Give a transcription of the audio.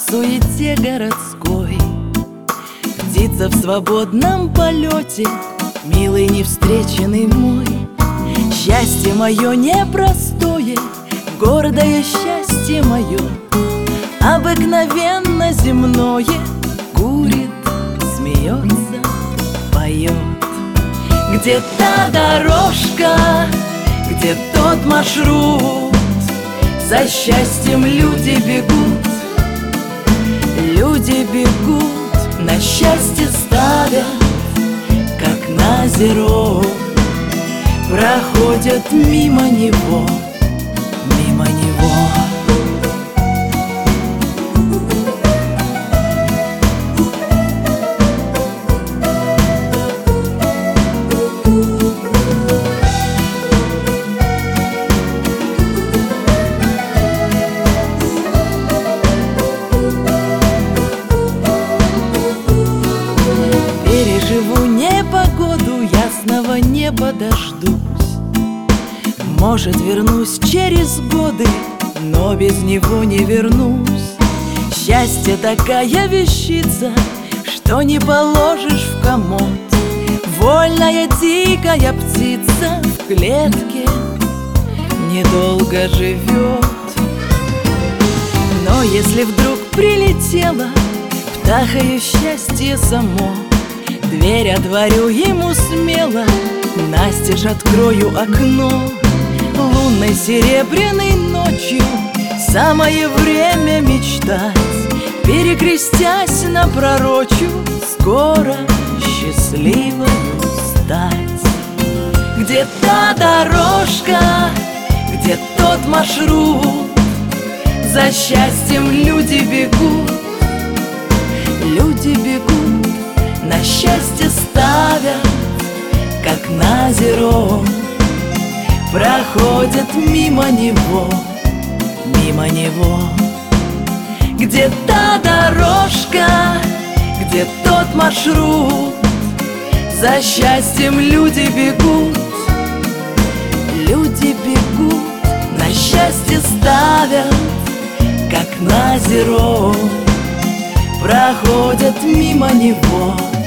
суете городской. Птица в свободном полете, милый невстреченный мой. Счастье мое непростое, гордое счастье мое, обыкновенно земное, курит, смеется, поет. Где та дорожка, где тот маршрут, за счастьем люди бегут. Люди бегут, на счастье ставят, как на зеро, проходят мимо него, мимо него. Переживу непогоду, ясного неба дождусь. Может, вернусь через годы, но без него не вернусь. Счастье такая вещица, что не положишь в комод. Вольная дикая птица в клетке недолго живет. Но если вдруг прилетела птахою счастье само, дверь отворю ему смело, настежь открою окно. Лунной серебряной ночью самое время мечтать, перекрестясь напророчу, скоро счастливою стать. Где та дорожка, где тот маршрут, за счастьем люди бегут. Люди бегут, на счастье ставят, как на зеро, проходят мимо него, мимо него. Где та дорожка, где тот маршрут, за счастьем люди бегут. Люди бегут, на счастье ставят, как на зеро, проходят мимо него.